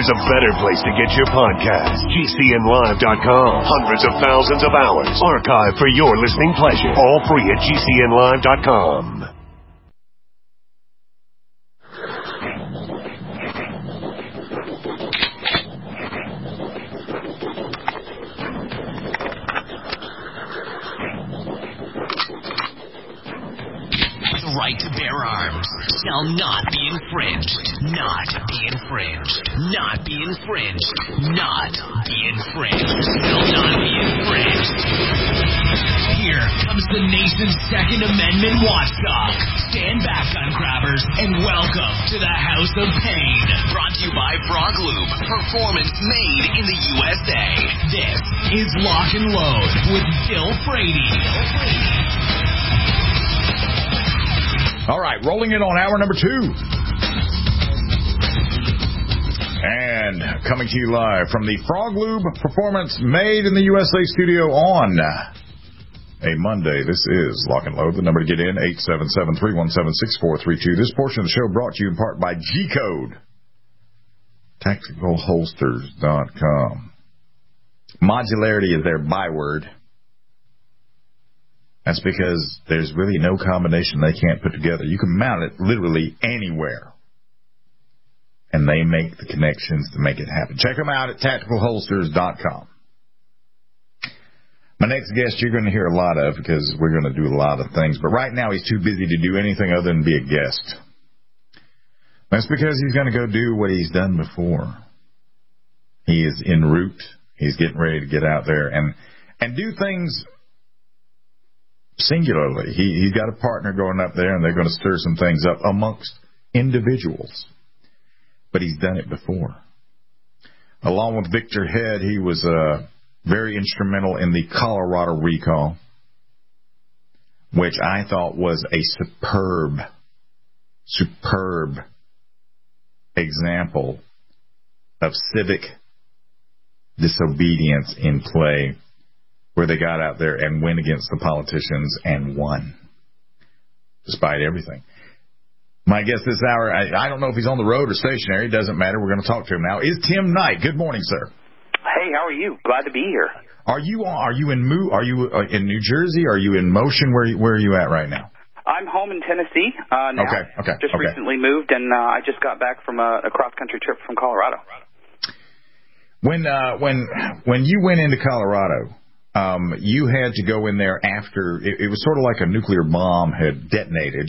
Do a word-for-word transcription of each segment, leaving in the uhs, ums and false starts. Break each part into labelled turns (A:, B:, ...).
A: there's a better place to get your podcast. G C N live dot com. Hundreds of thousands of hours archived for your listening pleasure. All free at G C N live dot com.
B: Right to bear arms shall not be infringed. Not be infringed. Not be infringed. Not be infringed. Shall not be infringed. Here comes the nation's Second Amendment watchdog. Stand back, gun grabbers, and welcome to the House of Pain. Brought to you by Frog Lube. Performance made in the U S A. This is Lock and Load with Bill Frady. Bill Frady.
C: All right, rolling in on hour number two. And coming to you live from the Frog Lube Performance Made in the U S A studio on a Monday. This is Lock and Load. The number to get in, eight seven seven, three one seven, six four three two. This portion of the show brought to you in part by G-Code. Tactical Holsters dot com. Modularity is their byword. That's because there's really no combination they can't put together. You can mount it literally anywhere. And they make the connections to make it happen. Check them out at tactical holsters dot com. My next guest you're going to hear a lot of because we're going to do a lot of things. But right now he's too busy to do anything other than be a guest. That's because he's going to go do what he's done before. He is en route. He's getting ready to get out there and, and do things singularly. He, he's got a partner going up there, and they're going to stir some things up amongst individuals. But he's done it before. Along with Victor Head, he was uh, very instrumental in the Colorado recall, which I thought was a superb, superb example of civic disobedience in play, where they got out there and went against the politicians and won, despite everything. My guest this hour, I, I don't know if he's on the road or stationary. It doesn't matter. We're going to talk to him now. Is Tim Knight. Good morning, sir.
D: Hey, how are you? Glad to be here.
C: Are you Are you in Mo- Are you in New Jersey? Are you in motion? Where Where are you at right now?
D: I'm home in Tennessee uh, now.
C: Okay. Okay.
D: Just
C: okay.
D: recently moved, and uh, I just got back from a, a cross country trip from Colorado.
C: When uh, when when you went into Colorado. Um, you had to go in there after, it, it was sort of like a nuclear bomb had detonated,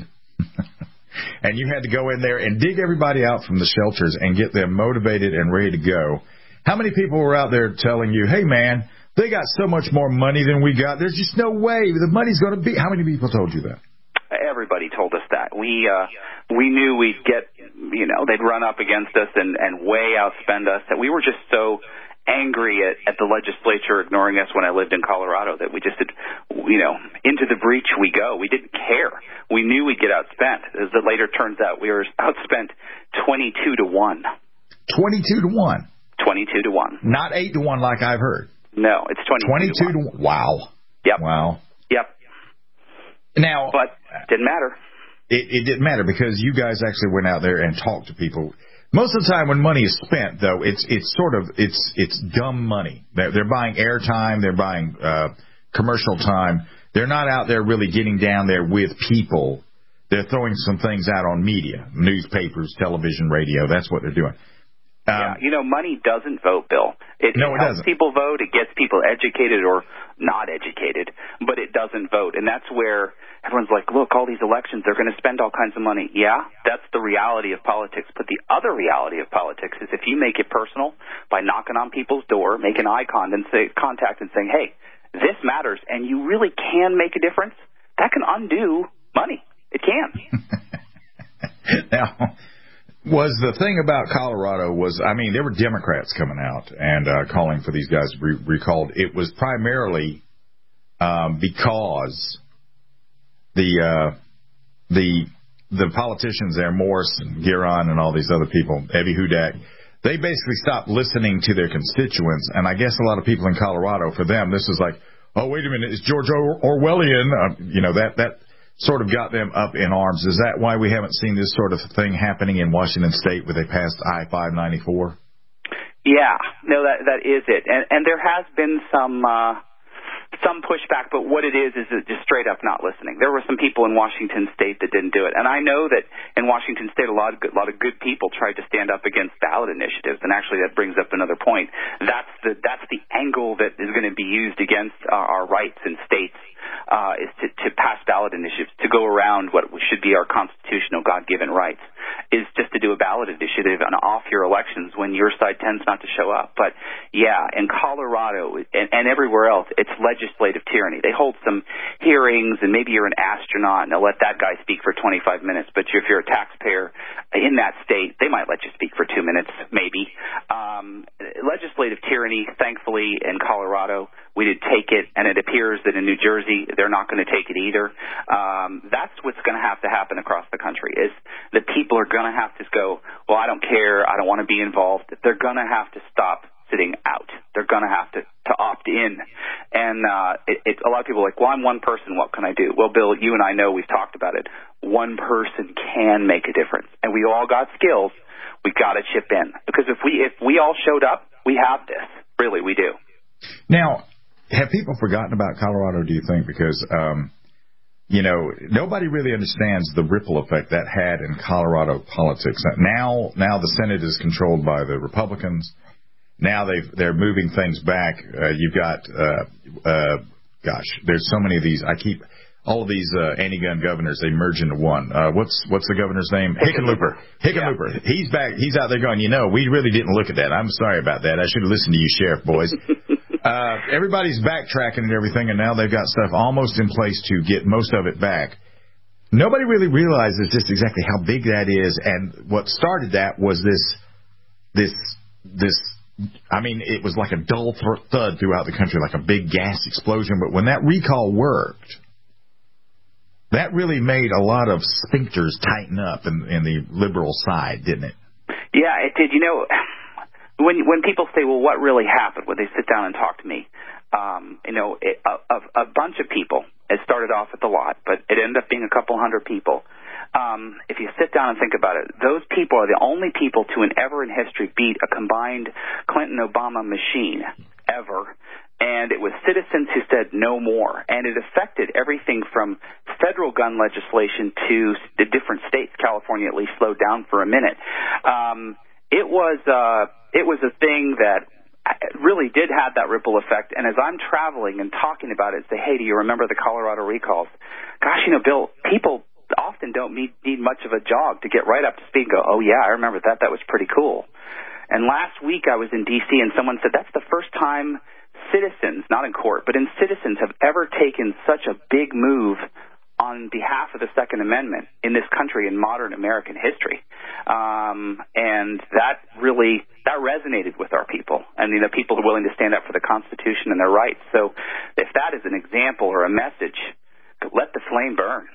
C: and you had to go in there and dig everybody out from the shelters and get them motivated and ready to go. How many people were out there telling you, hey, man, they got so much more money than we got, there's just no way the money's going to be? How many people told you that?
D: Everybody told us that. We uh, we knew we'd get, you know, they'd run up against us and, and way outspend us, that we were just so angry at, at the legislature ignoring us when I lived in Colorado that we just did, you know, into the breach we go. We didn't care. We knew we'd get outspent. As it later turns out, we were outspent twenty-two to one.
C: twenty-two to one?
D: twenty-two to one.
C: Not eight to one like I've heard.
D: No, it's twenty-two,
C: twenty-two to one. Wow.
D: Yep.
C: Wow.
D: Yep.
C: Now,
D: but didn't matter.
C: It, it didn't matter because you guys actually went out there and talked to people. Most of the time when money is spent, though, it's it's sort of it's it's dumb money. They're, they're buying airtime, they're buying uh, commercial time. They're not out there really getting down there with people. They're throwing some things out on media, newspapers, television, radio. That's what they're doing. Um,
D: yeah, you know, money doesn't vote, Bill. It,
C: no,
D: it
C: it
D: helps
C: doesn't.
D: people vote. It gets people educated or not educated, but it doesn't vote. And that's where everyone's like, look, all these elections, they're going to spend all kinds of money. Yeah, that's the reality of politics. But the other reality of politics is if you make it personal by knocking on people's door, making eye contact and, say, contact and saying, hey, this matters, and you really can make a difference, that can undo money. It can.
C: Now, was the thing about Colorado was, I mean, there were Democrats coming out and uh, calling for these guys to be recalled. It was primarily um, because the uh, the the politicians there, Morrison, Giron, and all these other people, Evie Hudak, they basically stopped listening to their constituents. And I guess a lot of people in Colorado, for them, this is like, oh, wait a minute, it's George or- Orwellian. Uh, you know, that that. sort of got them up in arms. Is that why we haven't seen this sort of thing happening in Washington State where they passed I five ninety-four?
D: Yeah, no, that that is it, and and there has been some. Uh, Some pushback, but what it is is it just straight up not listening. There were some people in Washington State that didn't do it, and I know that in Washington State, a lot of good, a lot of good people tried to stand up against ballot initiatives. And actually, that brings up another point. That's the that's the angle that is going to be used against our, our rights in states uh, is to, to pass ballot initiatives, to go around what should be our constitutional God-given rights, is just to do a ballot initiative on off-year elections when your side tends not to show up. But yeah, in Colorado and, and everywhere else, it's legislative tyranny. They hold some hearings, and maybe you're an astronaut, and they'll let that guy speak for twenty-five minutes. But if you're a taxpayer in that state, they might let you speak for two minutes, maybe. Um, legislative tyranny, thankfully, in Colorado, we did take it, and it appears that in New Jersey, they're not going to take it either. Um, that's what's going to have to happen across the country, is that people are going to have to go, well, I don't care, I don't want to be involved. They're going to have to stop sitting out. They're going to have to, to opt in. And uh, it, it, a lot of people are like, well, I'm one person, what can I do? Well, Bill, you and I know, we've talked about it. One person can make a difference. And we all got skills. We got to chip in. Because if we if we all showed up, we have this. Really, we do.
C: Now, have people forgotten about Colorado, do you think? Because, um, you know, nobody really understands the ripple effect that had in Colorado politics. Now, now the Senate is controlled by the Republicans. Now they've, they're moving things back. Uh, you've got, uh, uh, gosh, there's so many of these. I keep all of these uh, anti-gun governors. They merge into one. Uh, what's what's the governor's name? Hickenlooper. Hickenlooper. Yeah. He's back. He's out there going, you know, we really didn't look at that. I'm sorry about that. I should have listened to you, Sheriff boys. uh, everybody's backtracking and everything, and now they've got stuff almost in place to get most of it back. Nobody really realizes just exactly how big that is, and what started that was this, this, this. I mean, it was like a dull th- thud throughout the country, like a big gas explosion. But when that recall worked, that really made a lot of sphincters tighten up in, in the liberal side, didn't it?
D: Yeah, it did. You know, when when people say, well, what really happened, when they sit down and talk to me, um, you know, it, a, a, a bunch of people, it started off at the lot, but it ended up being a couple hundred people. Um, if you sit down and think about it, those people are the only people to in ever in history beat a combined Clinton-Obama machine ever. And it was citizens who said no more. And it affected everything from federal gun legislation to the different states. California at least slowed down for a minute. Um, it was uh, it was a thing that really did have that ripple effect. And as I'm traveling and talking about it, say, hey, do you remember the Colorado recalls? Gosh, you know, Bill, people often don't need, need much of a jog to get right up to speed and go, oh, yeah, I remember that. That was pretty cool. And last week I was in D C and someone said that's the first time citizens, not in court, but in citizens have ever taken such a big move on behalf of the Second Amendment in this country in modern American history. Um, and that really, that resonated with our people. And, you know, people are willing to stand up for the Constitution and their rights. So if that is an example or a message, let the flame burn.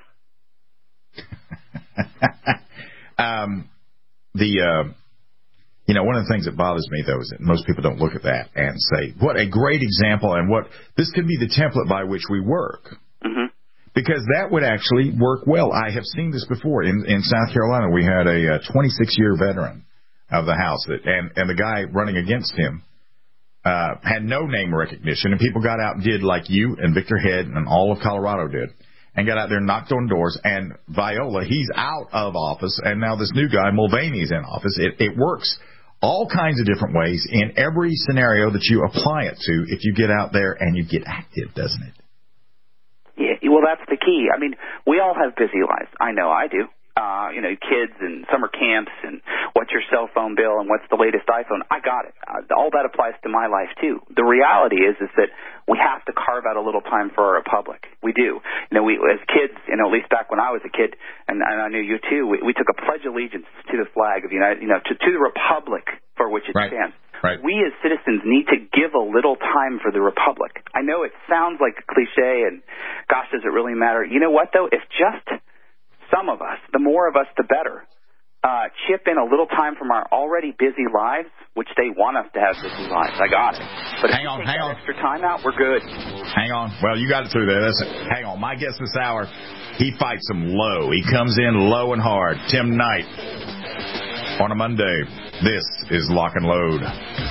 C: um, the, uh, you know, one of the things that bothers me, though, is that most people don't look at that and say, what a great example, and what this could be the template by which we work. Mm-hmm. Because that would actually work well. I have seen this before. In, in South Carolina, we had a twenty-six-year veteran of the House, that, and, and the guy running against him uh, had no name recognition, and people got out and did like you and Victor Head and all of Colorado did, and got out there and knocked on doors. And Viola, he's out of office, and now this new guy, Mulvaney's in office. It, it works all kinds of different ways in every scenario that you apply it to if you get out there and you get active, doesn't it?
D: Yeah, well, that's the key. I mean, we all have busy lives. I know I do. Uh, you know, kids and summer camps and what's your cell phone bill and what's the latest iPhone. I got it. Uh, all that applies to my life, too. The reality is is that we have to carve out a little time for our republic. We do. You know, we as kids, you know, at least back when I was a kid, and, and I knew you, too, we, we took a pledge allegiance to the flag of the United, you know, to, to the republic for which it
C: right.
D: stands.
C: Right.
D: We as citizens need to give a little time for the republic. I know it sounds like a cliche, and gosh, does it really matter? You know what, though? If just some of us, the more of us, the better, uh, chip in a little time from our already busy lives, which they want us to have busy lives. I got it. But
C: hang
D: if
C: on,
D: we take
C: hang
D: that
C: on.
D: extra time out, we're good.
C: Hang on. Well, you got it through there. That's it. Hang on. My guest this hour, he fights them low. He comes in low and hard. Tim Knight on a Monday. This is Lock and Load.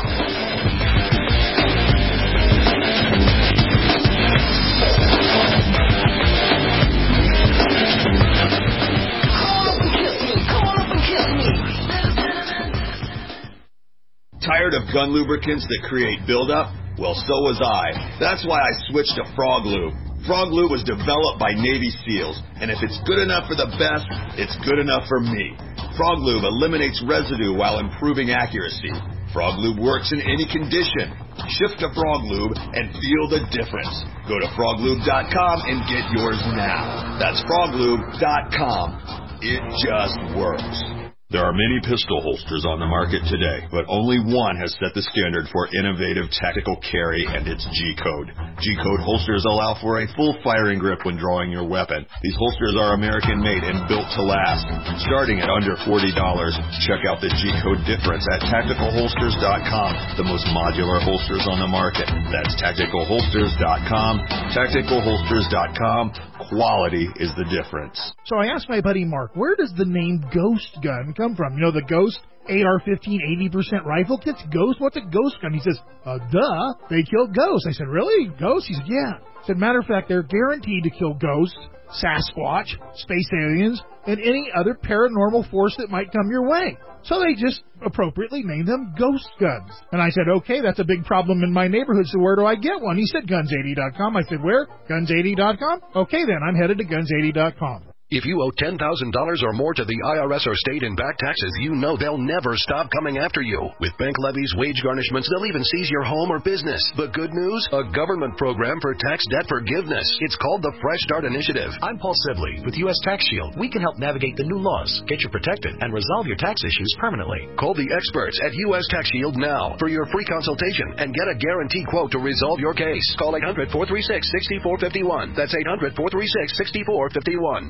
E: Tired of gun lubricants that create buildup? Well, so was I. That's why I switched to Frog Lube. Frog Lube was developed by Navy SEALs, and if it's good enough for the best, it's good enough for me. Frog Lube eliminates residue while improving accuracy. Frog Lube works in any condition. Shift to Frog Lube and feel the difference. Go to frog lube dot com and get yours now. That's frog lube dot com. It just works. There are many pistol holsters on the market today, but only one has set the standard for innovative tactical carry, and it's G-Code. G-Code holsters allow for a full firing grip when drawing your weapon. These holsters are American-made and built to last. Starting at under forty dollars, check out the G-Code difference at tactical holsters dot com, the most modular holsters on the market. That's tactical holsters dot com. tactical holsters dot com. Quality is the difference.
F: So I asked my buddy Mark, where does the name Ghost Gun come from? You know, the Ghost A R fifteen eighty percent rifle kits? Ghost? What's a Ghost Gun? He says, uh, duh, they killed ghosts. I said, really? Ghosts? He said, yeah. I said, matter of fact, they're guaranteed to kill ghosts, Sasquatch, space aliens, and any other paranormal force that might come your way. So they just appropriately named them Ghost Guns. And I said, okay, that's a big problem in my neighborhood, so where do I get one? He said, guns eighty dot com. I said, where? guns eighty dot com? Okay, then, I'm headed to guns eighty dot com.
G: If you owe ten thousand dollars or more to the I R S or state in back taxes, you know they'll never stop coming after you. With bank levies, wage garnishments, they'll even seize your home or business. But good news? A government program for tax debt forgiveness. It's called the Fresh Start Initiative.
H: I'm Paul Sibley with U S Tax Shield. We can help navigate the new laws, get you protected, and resolve your tax issues permanently.
G: Call the experts at U S Tax Shield now for your free consultation and get a guaranteed quote to resolve your case. Call eight hundred, four three six, six four five one. That's eight hundred, four three six, six four five one.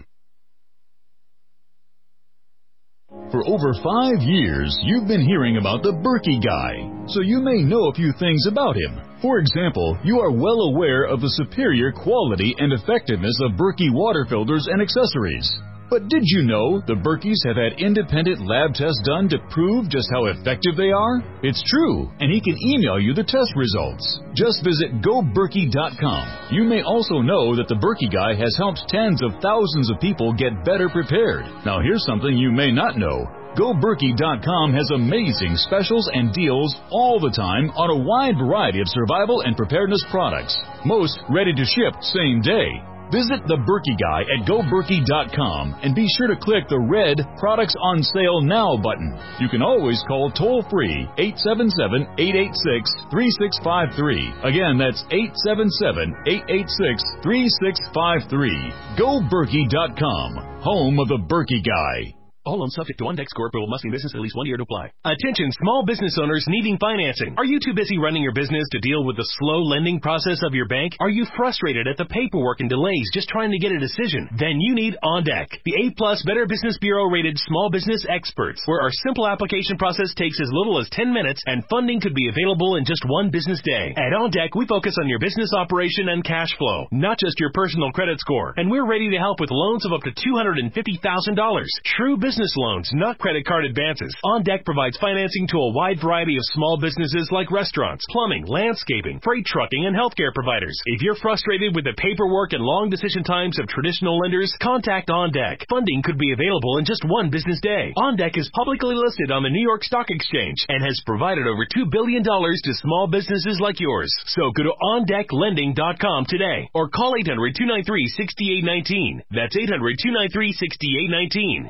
I: For over five years, you've been hearing about the Berkey Guy, so you may know a few things about him. For example, you are well aware of the superior quality and effectiveness of Berkey water filters and accessories. But did you know the Berkeys have had independent lab tests done to prove just how effective they are? It's true, and he can email you the test results. Just visit go berkey dot com. You may also know that the Berkey Guy has helped tens of thousands of people get better prepared. Now here's something you may not know. go berkey dot com has amazing specials and deals all the time on a wide variety of survival and preparedness products. Most ready to ship same day. Visit the Berkey Guy at go berkey dot com and be sure to click the red Products on Sale Now button. You can always call toll-free eight seven seven, eight eight six, three six five three. Again, that's eight seven seven, eight eight six, three six five three. go berkey dot com, home of the Berkey Guy.
J: All loans subject to OnDeck score approval, must be in business at least one year to apply. Attention small business owners needing financing. Are you too busy running your business to deal with the slow lending process of your bank? Are you frustrated at the paperwork and delays just trying to get a decision? Then you need OnDeck, the A plus Better Business Bureau rated small business experts, where our simple application process takes as little as ten minutes and funding could be available in just one business day. At OnDeck, we focus on your business operation and cash flow, not just your personal credit score. And we're ready to help with loans of up to two hundred fifty thousand dollars. True business Business loans, not credit card advances. OnDeck provides financing to a wide variety of small businesses like restaurants, plumbing, landscaping, freight trucking, and healthcare providers. If you're frustrated with the paperwork and long decision times of traditional lenders, contact OnDeck. Funding could be available in just one business day. OnDeck is publicly listed on the New York Stock Exchange and has provided over two billion dollars to small businesses like yours. So go to on deck lending dot com today or call eight hundred, two nine three, six eight one nine. That's eight hundred, two nine three, six eight one nine.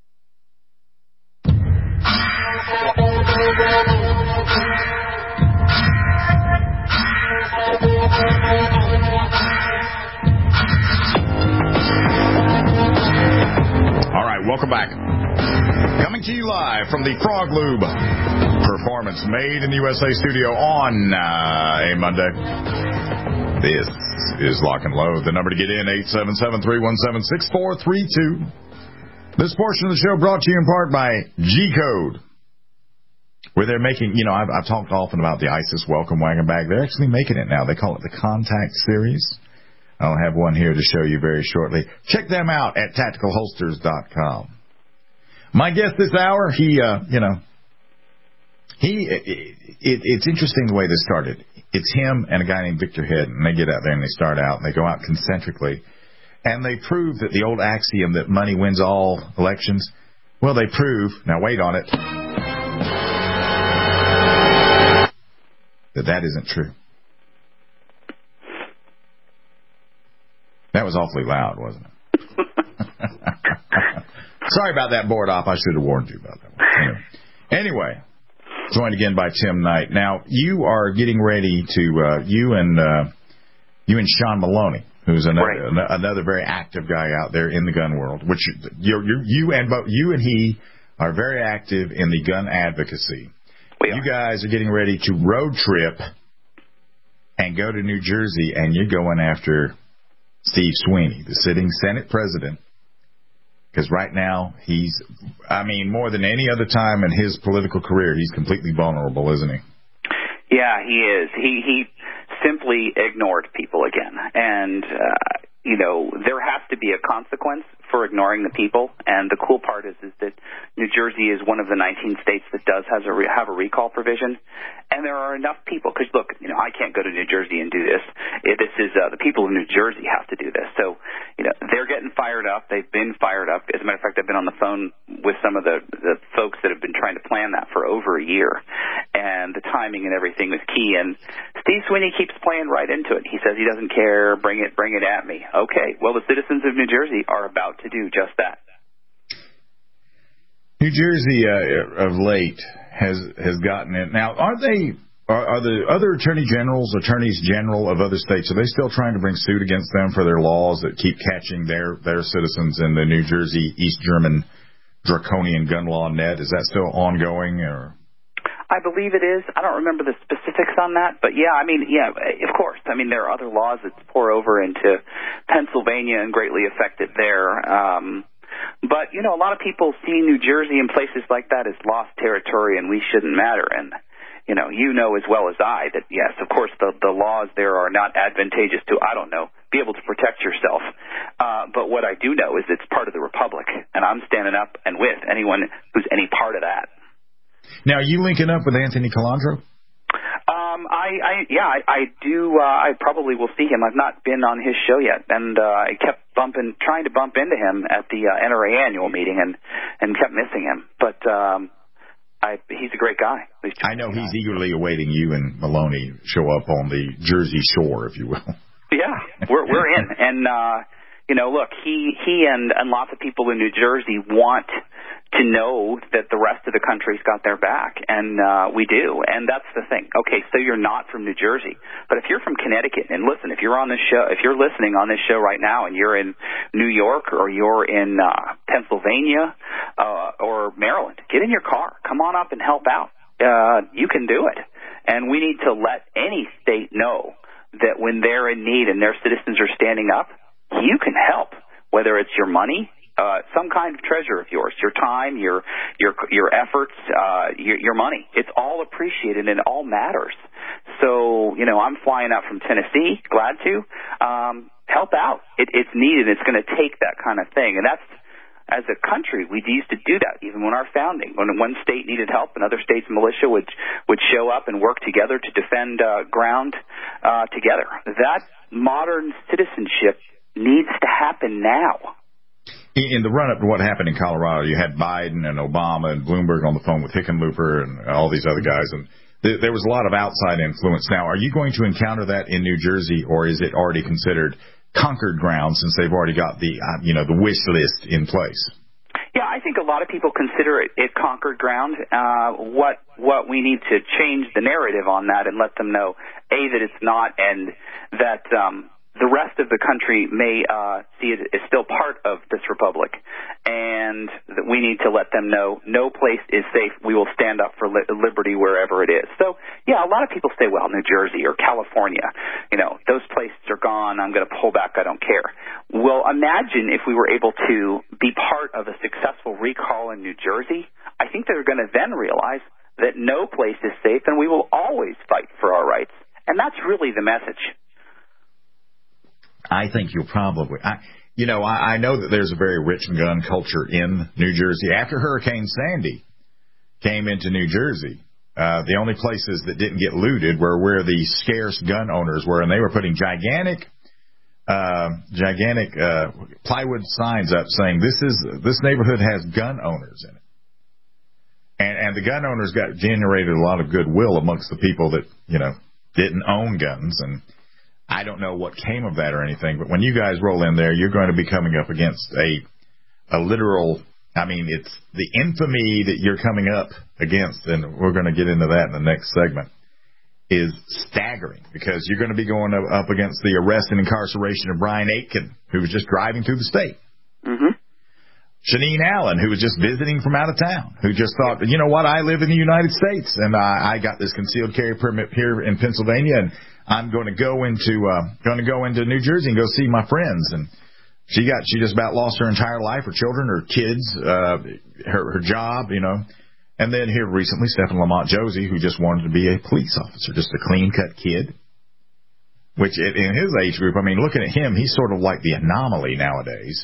C: All right, welcome back. Coming to you live from the Frog Lube Performance Made in the U S A studio on uh, a Monday. This is Lock and Load. The number to get in, eight seven seven, three one seven, six four three two. This portion of the show brought to you in part by G-Code, where they're making, you know, I've, I've talked often about the ISIS welcome wagon bag. They're actually making it now. They call it the Contact Series. I'll have one here to show you very shortly. Check them out at tactical holsters dot com. My guest this hour, he, uh, you know, He, it, it, it's interesting the way this started. It's him and a guy named Victor Head, and they get out there and they start out and they go out concentrically, and they prove that the old axiom that money wins all elections. Well, they prove, now wait on it, that that isn't true. That was awfully loud, wasn't it? Sorry about that board op. I should have warned you about that one. Anyway, joined again by Tim Knight. Now, you are getting ready to, uh, you and uh, you and Sean Maloney, who's another right. another very active guy out there in the gun world, which you're, you're, you and both you and he are very active in the gun advocacy. You guys are getting ready to road trip and go to New Jersey, and you're going after Steve Sweeney, the sitting Senate president, because right now he's, I mean, more than any other time in his political career, he's completely vulnerable, isn't he?
D: Yeah, he is. He he simply ignored people again, and uh, you know, there has to be a consequence for ignoring the people. And the cool part is is that New Jersey is one of the nineteen states that does has a re- have a recall provision, and there are enough people. Because look, you know, I can't go to New Jersey and do this. It, this is uh, the people of New Jersey have to do this. So, you know, they're getting fired up. They've been fired up. As a matter of fact, I've been on the phone with some of the the folks that have been trying to plan that for over a year, and the timing and everything was key. And Steve Sweeney keeps playing right into it. He says he doesn't care. Bring it, bring it at me. Okay. Well, the citizens of New Jersey are about to do just that.
C: New Jersey, uh, of late, has has gotten it. Now, aren't they? Are, are the other attorney generals, attorneys general of other states, are they still trying to bring suit against them for their laws that keep catching their their citizens in the New Jersey East German draconian gun law net? Is that still ongoing, or?
D: I believe it is. I don't remember the specifics on that, but yeah, I mean, yeah, of course. I mean, there are other laws that pour over into Pennsylvania and greatly affect it there. Um, but, you know, a lot of people see New Jersey and places like that as lost territory, and we shouldn't matter. And, you know, you know as well as I that, yes, of course, the, the laws there are not advantageous to, I don't know, be able to protect yourself. Uh, but what I do know is it's part of the Republic, and I'm standing up and with anyone who's any part of that.
C: Now, are you linking up with Anthony Calandro?
D: Um, I, I yeah, I, I do. Uh, I probably will see him. I've not been on his show yet, and uh, I kept bumping, trying to bump into him at the uh, N R A annual meeting, and, and kept missing him. But um, I, he's a great guy. He's
C: I know he's guy. eagerly awaiting you and Maloney show up on the Jersey shore, if you will.
D: Yeah, we're we're in, and uh, you know, look, he he and, and lots of people in New Jersey want to know that the rest of the country's got their back, and uh, we do, and that's the thing. Okay, so you're not from New Jersey, but if you're from Connecticut, and listen, if you're on this show, if you're listening on this show right now, and you're in New York or you're in uh, Pennsylvania uh, or Maryland, get in your car, come on up and help out. Uh, you can do it, and we need to let any state know that when they're in need and their citizens are standing up, you can help, whether it's your money, Uh, some kind of treasure of yours, your time, your your your efforts, uh, your, your money. It's all appreciated and it all matters. So, you know, I'm flying out from Tennessee, glad to. Um, help out. It, it's needed. It's going to take that kind of thing. And that's, as a country, we used to do that even when our founding. When one state needed help, another state's militia would, would show up and work together to defend uh, ground uh, together. That modern citizenship needs to happen now.
C: In the run-up to what happened in Colorado, you had Biden and Obama and Bloomberg on the phone with Hickenlooper and all these other guys, and th- there was a lot of outside influence. Now, are you going to encounter that in New Jersey, or is it already considered conquered ground since they've already got the, uh, you know, the wish list in place?
D: Yeah, I think a lot of people consider it, it conquered ground. Uh, what what we need to change the narrative on that and let them know, A, that it's not, and that um, the rest of the country may uh, see it as still part of this republic, and that we need to let them know no place is safe. We will stand up for li- liberty wherever it is. So, yeah, a lot of people say, well, New Jersey or California, you know, those places are gone. I'm going to pull back. I don't care. Well, imagine if we were able to be part of a successful recall in New Jersey. I think they're going to then realize that no place is safe, and we will always fight for our rights. And that's really the message.
C: I think you'll probably, I, you know, I, I know that there's a very rich gun culture in New Jersey. After Hurricane Sandy came into New Jersey, Uh, the only places that didn't get looted were where the scarce gun owners were, and they were putting gigantic, uh, gigantic uh, plywood signs up saying this is this neighborhood has gun owners in it, and and the gun owners got generated a lot of goodwill amongst the people that you know didn't own guns, and I don't know what came of that or anything. But when you guys roll in there, you're going to be coming up against a a literal. I mean, it's the infamy that you're coming up against, and we're going to get into that in the next segment, is staggering because you're going to be going up against the arrest and incarceration of Brian Aitken, who was just driving through the state.
D: Mm-hmm.
C: Shaneen Allen, who was just visiting from out of town, who just thought, you know what, I live in the United States, and I, I got this concealed carry permit here in Pennsylvania, and I'm going to go into uh, going to go into New Jersey and go see my friends. And She got, she just about lost her entire life, her children, her kids, uh, her, her job, you know. And then here recently, Stephen Lamont Josie, who just wanted to be a police officer, just a clean-cut kid. Which, in his age group, I mean, looking at him, he's sort of like the anomaly nowadays.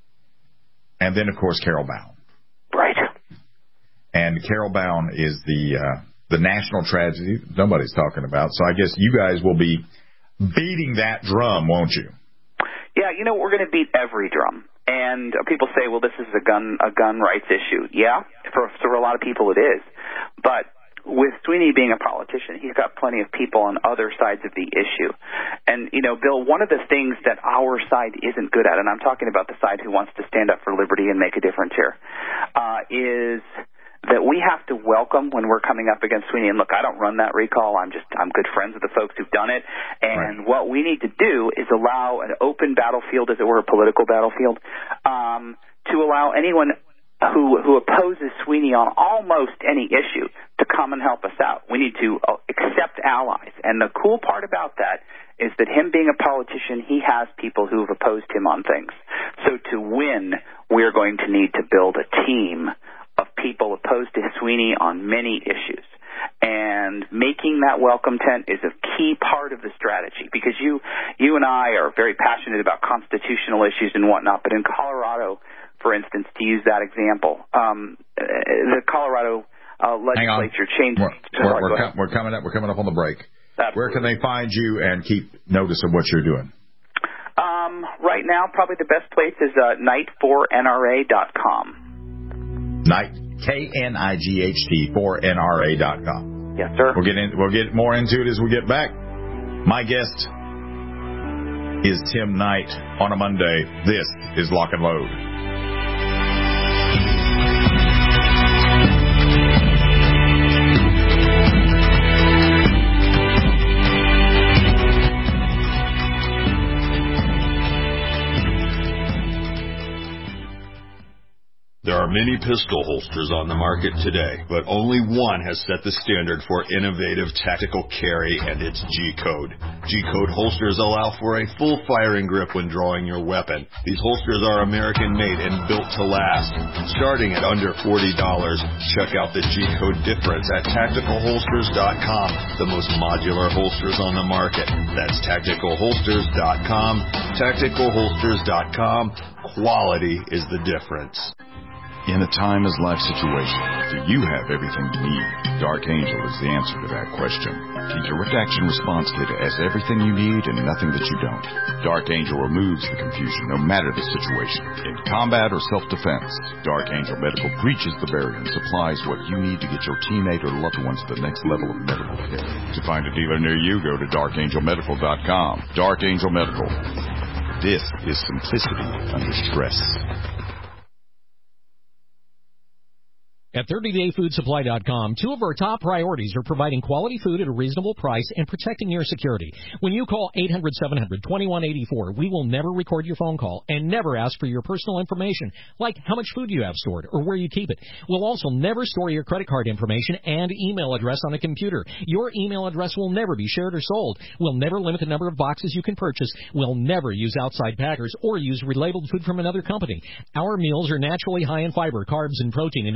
C: And then, of course, Carol Bowen.
D: Right.
C: And Carol Bowen is the, uh, the national tragedy nobody's talking about. So I guess you guys will be beating that drum, won't you?
D: Yeah, you know, we're going to beat every drum. And people say, well, this is a gun a gun rights issue. Yeah, for, for a lot of people it is. But with Sweeney being a politician, he's got plenty of people on other sides of the issue. And, you know, Bill, one of the things that our side isn't good at, and I'm talking about the side who wants to stand up for liberty and make a difference here, uh, is that we have to welcome when we're coming up against Sweeney. And look, I don't run that recall. I'm just, I'm good friends with the folks who've done it. And right. What we need to do is allow an open battlefield, as it were, a political battlefield, um, to allow anyone who, who opposes Sweeney on almost any issue to come and help us out. We need to accept allies. And the cool part about that is that him being a politician, he has people who've opposed him on things. So to win, we're going to need to build a team of people opposed to Sweeney on many issues. And making that welcome tent is a key part of the strategy because you you and I are very passionate about constitutional issues and whatnot, but in Colorado, for instance, to use that example, um, the Colorado uh, legislature changed...
C: We're, we're, we're, com- we're, coming up, we're coming up on the break.
D: Absolutely.
C: Where can they find you and keep notice of what you're doing?
D: Um, right now, probably the best place is uh, night four N R A dot com.
C: Night, K N I G H T, four N R A dot com.
D: Yes, sir.
C: We'll get in, we'll get more into it as we get back. My guest is Tim Knight on a Monday. This is Lock and Load.
K: There are many pistol holsters on the market today, but only one has set the standard for innovative tactical carry, and it's G-Code. G-Code holsters allow for a full firing grip when drawing your weapon. These holsters are American-made and built to last. Starting at under forty dollars, check out the G-Code difference at tactical holsters dot com, the most modular holsters on the market. That's tactical holsters dot com. tactical holsters dot com. Quality is the difference.
L: In a time as life situation, do you have everything you need? Dark Angel is the answer to that question. The Direct Action Response Kit has everything you need and nothing that you don't. Dark Angel removes the confusion no matter the situation. In combat or self-defense, Dark Angel Medical breaches the barrier and supplies what you need to get your teammate or loved ones to the next level of medical care. To find a dealer near you, go to dark angel medical dot com. Dark Angel Medical. This is simplicity under stress.
M: At thirty day food supply dot com, two of our top priorities are providing quality food at a reasonable price and protecting your security. When you call eight hundred, seven hundred, twenty-one eighty-four, we will never record your phone call and never ask for your personal information, like how much food you have stored or where you keep it. We'll also never store your credit card information and email address on a computer. Your email address will never be shared or sold. We'll never limit the number of boxes you can purchase. We'll never use outside packers or use relabeled food from another company. Our meals are naturally high in fiber, carbs, and protein, and everything is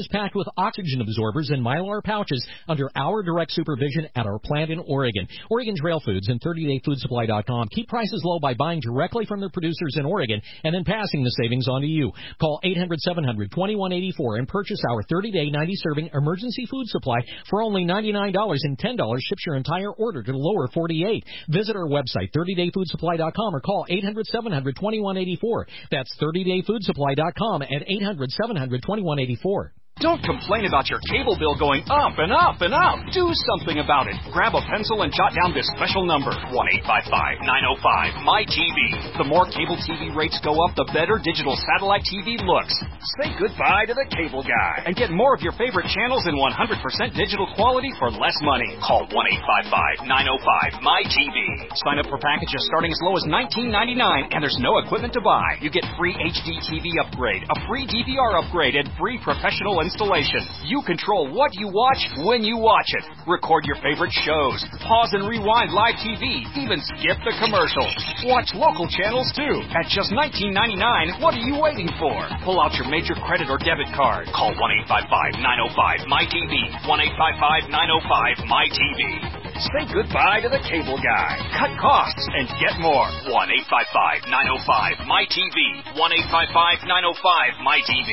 M: packed with oxygen absorbers and Mylar pouches under our direct supervision at our plant in Oregon. Oregon Trail Foods and thirty day food supply dot com keep prices low by buying directly from their producers in Oregon and then passing the savings on to you. Call eight hundred, seven hundred, twenty-one eighty-four and purchase our thirty day, ninety serving emergency food supply for only ninety-nine dollars, and ten dollars ships your entire order to the lower forty-eight. Visit our website, thirty day food supply dot com, or call eight hundred, seven hundred, twenty-one eighty-four. That's thirty day food supply dot com at eight hundred, seven hundred, twenty-one eighty-four.
N: Don't complain about your cable bill going up and up and up. Do something about it. Grab a pencil and jot down this special number, one eight five five, nine oh five, M Y T V. The more cable T V rates go up, the better digital satellite T V looks. Say goodbye to the cable guy and get more of your favorite channels in one hundred percent digital quality for less money. Call one eight five five, nine oh five, M Y T V. Sign up for packages starting as low as nineteen ninety-nine, and there's no equipment to buy. You get free H D T V upgrade, a free D V R upgrade, and free professional installation. You control what you watch when you watch it. Record your favorite shows. Pause and rewind live T V. Even skip the commercials. Watch local channels too. At just nineteen ninety-nine, what are you waiting for? Pull out your major credit or debit card. Call one eight five five, nine oh five, M Y T V. one eight five five, nine oh five, M Y T V. Say goodbye to the cable guy. Cut costs and get more. one eight five five, nine oh five, M Y T V. one eight five five, nine oh five, M Y T V.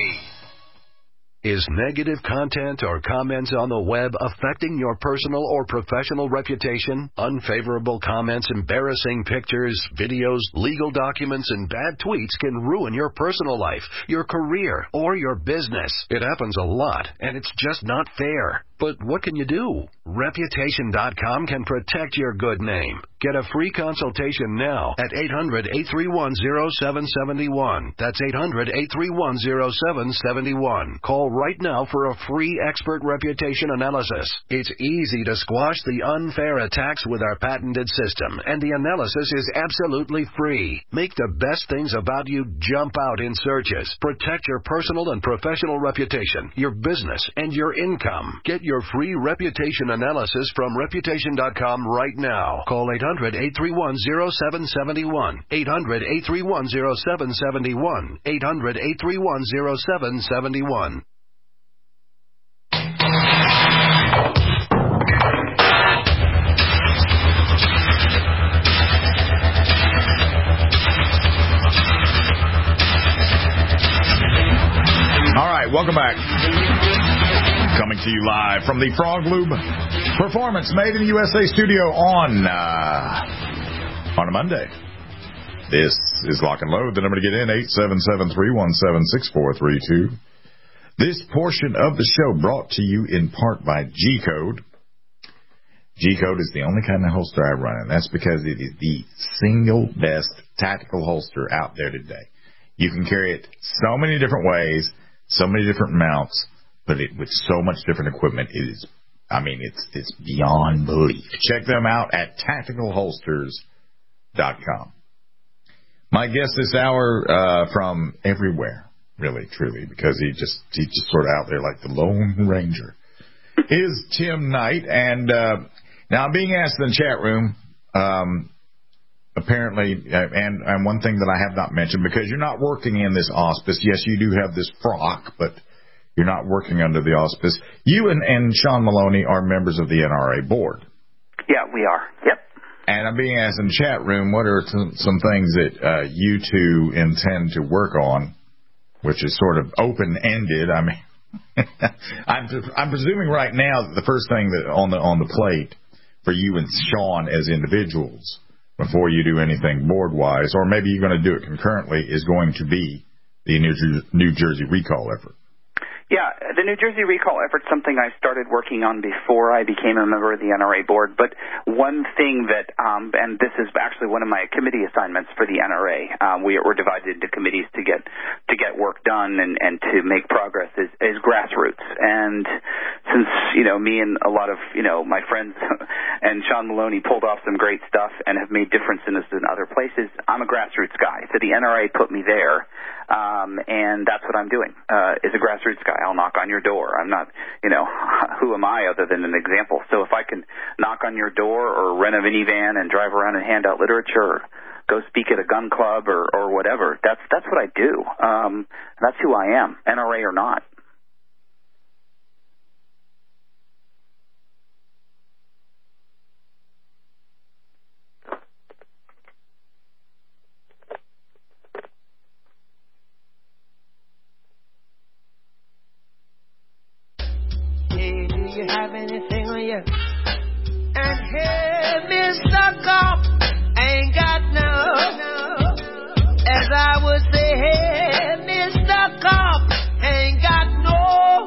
G: Is negative content or comments on the web affecting your personal or professional reputation? Unfavorable comments, embarrassing pictures, videos, legal documents, and bad tweets can ruin your personal life, your career, or your business. It happens a lot, and it's just not fair. But what can you do? Reputation dot com can protect your good name. Get a free consultation now at eight hundred, eight three one, oh seven seven one. That's eight hundred, eight three one, oh seven seven one. Call right now for a free expert reputation analysis. It's easy to squash the unfair attacks with our patented system, and the analysis is absolutely free. Make the best things about you jump out in searches. Protect your personal and professional reputation, your business, and your income. Get your free reputation analysis from Reputation dot com right now. Call eight hundred, eight three one, oh seven seven one. eight hundred, eight three one, oh seven seven one. eight hundred, eight three one, oh seven seven one.
C: All right, welcome back. Coming to you live from the Frog Lube Performance Made in the U S A studio on uh, on a Monday. This is Lock and Load. The number to get in, eight seven seven, three one seven, six four three two. This portion of the show brought to you in part by G-Code. G-Code is the only kind of holster I run, and that's because it is the single best tactical holster out there today. You can carry it so many different ways, so many different mounts, but it, with so much different equipment, it is, I mean, it's it's beyond belief. Check them out at tactical holsters dot com. My guest this hour uh, from everywhere, really, truly, because he just he's just sort of out there like the Lone Ranger, is Tim Knight. And uh, now I'm being asked in the chat room, um, apparently, and, and one thing that I have not mentioned, because you're not working in this auspice. Yes, you do have this frock, but you're not working under the auspice. You and, and Sean Maloney are members of the N R A board.
D: Yeah, we are. Yep.
C: And I'm being asked in the chat room, what are some, some things that uh, you two intend to work on, which is sort of open-ended. I mean, I'm, I'm presuming right now that the first thing that on the on the plate for you and Sean as individuals, before you do anything board-wise, or maybe you're going to do it concurrently, is going to be the New Jersey, New Jersey recall effort.
D: Yeah, the New Jersey recall effort is something I started working on before I became a member of the N R A board. But one thing that, um, and this is actually one of my committee assignments for the N R A, um, we are divided into committees to get to get work done and, and to make progress, is, is grassroots. And since, you know, me and a lot of, you know, my friends and Sean Maloney pulled off some great stuff and have made differences in other places, I'm a grassroots guy. So the N R A put me there. Um, and that's what I'm doing, uh, is a grassroots guy. I'll knock on your door. I'm not, you know, who am I other than an example? So if I can knock on your door or rent a minivan and drive around and hand out literature or go speak at a gun club or, or whatever, that's, that's what I do. Um, that's who I am, N R A or not.
O: singing. And hey, Mister Cop, ain't got no. As I would say, hey, Mister Cop, ain't got no.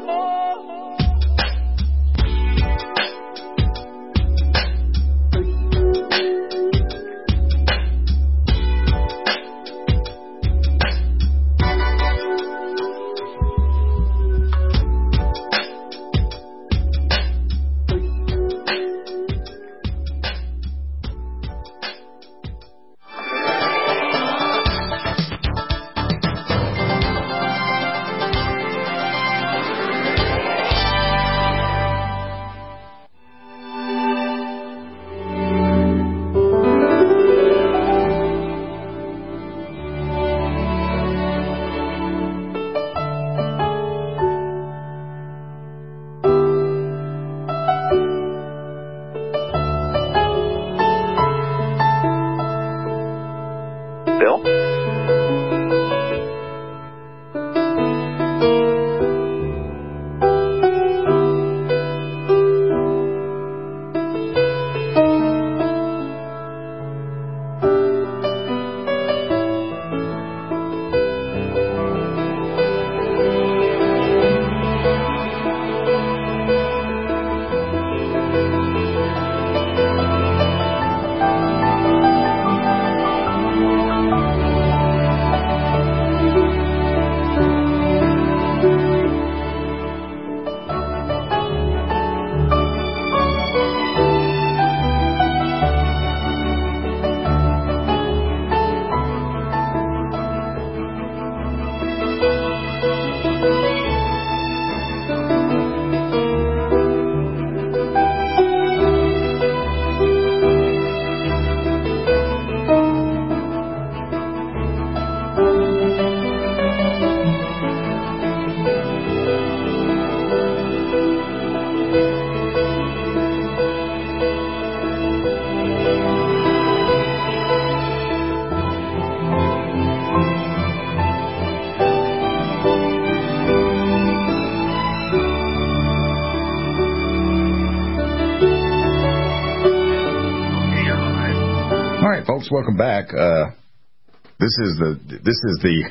C: Folks, welcome back. Uh, this is the this is the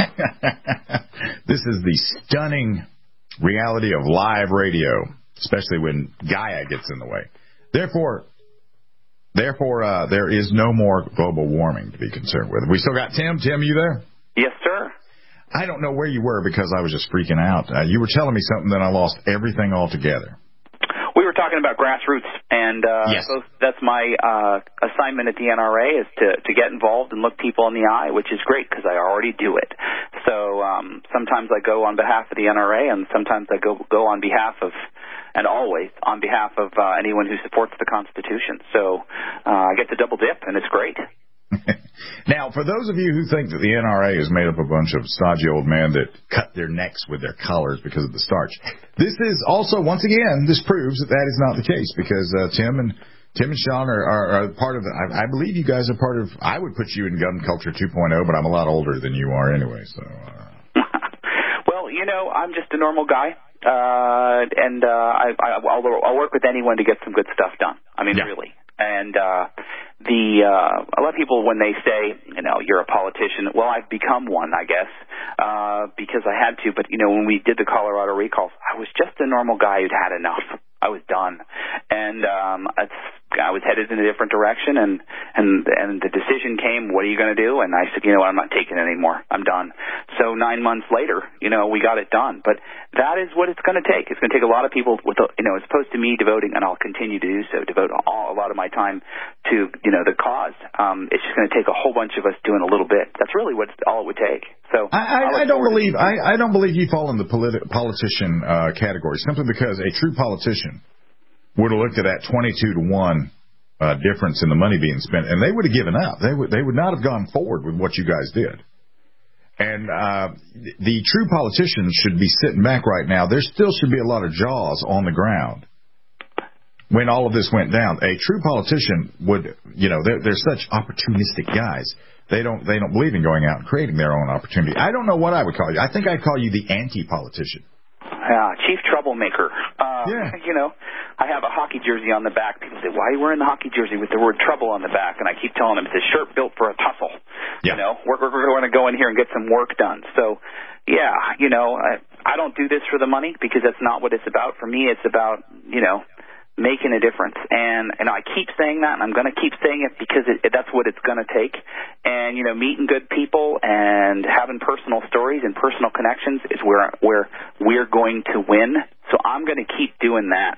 C: this is the stunning reality of live radio, especially when Gaia gets in the way. Therefore, therefore, uh, there is no more global warming to be concerned with. We still got Tim. Tim, you there?
D: Yes, sir.
C: I don't know where you were because I was just freaking out. Uh, you were telling me something, then I lost everything altogether.
D: We were talking about grassroots, and uh,
C: yes.
D: so that's my uh, assignment at the N R A is to, to get involved and look people in the eye, which is great because I already do it. So um, sometimes I go on behalf of the N R A, and sometimes I go go on behalf of, and always on behalf of uh, anyone who supports the Constitution. So uh, I get to double dip, and it's great.
C: Now, for those of you who think that the N R A is made up of a bunch of stodgy old men that cut their necks with their collars because of the starch, this is also, once again, this proves that that is not the case because uh, Tim and Tim and Sean are, are, are part of, I, I believe you guys are part of, I would put you in Gun Culture two point oh, but I'm a lot older than you are anyway. So. Uh.
D: Well, you know, I'm just a normal guy. Uh, and uh, I, I, I'll, I'll work with anyone to get some good stuff done. I mean, yeah. really. And uh, the uh, a lot of people, when they say, you know, you're a politician, well, I've become one, I guess, uh, because I had to. But, you know, when we did the Colorado recalls, I was just a normal guy who'd had enough. I was done. And um, it's, I was headed in a different direction, and, and, and the decision came, what are you going to do? And I said, you know what, I'm not taking it anymore. I'm done. So nine months later, you know, we got it done. But that is what it's going to take. It's going to take a lot of people, with, a, you know, as opposed to me devoting, and I'll continue to do so, devote all, a lot of my time to, you know, the cause. Um, it's just going to take a whole bunch of us doing a little bit. That's really what all it would take. So
C: I, I, I don't believe I, I don't believe you fall in the politi- politician uh, category simply because a true politician would have looked at that twenty-two to one uh, difference in the money being spent, and they would have given up. They would they would not have gone forward with what you guys did. And uh, the true politicians should be sitting back right now. There still should be a lot of jaws on the ground when all of this went down. A true politician would, you know, they're, they're such opportunistic guys. They don't they don't believe in going out and creating their own opportunity. I don't know what I would call you. I think I'd call you the anti-politician.
D: Yeah, chief troublemaker. Uh,
C: yeah.
D: You know, I have a hockey jersey on the back. People say, why are you wearing the hockey jersey with the word trouble on the back? And I keep telling them it's a shirt built for a tussle.
C: Yeah.
D: You know, we're, we're going to go in here and get some work done. So, yeah, you know, I, I don't do this for the money because that's not what it's about. For me, it's about, you know, making a difference. And, and I keep saying that, and I'm going to keep saying it because it, it, that's what it's going to take. And, you know, meeting good people and having personal stories and personal connections is where, where we're going to win. So I'm going to keep doing that.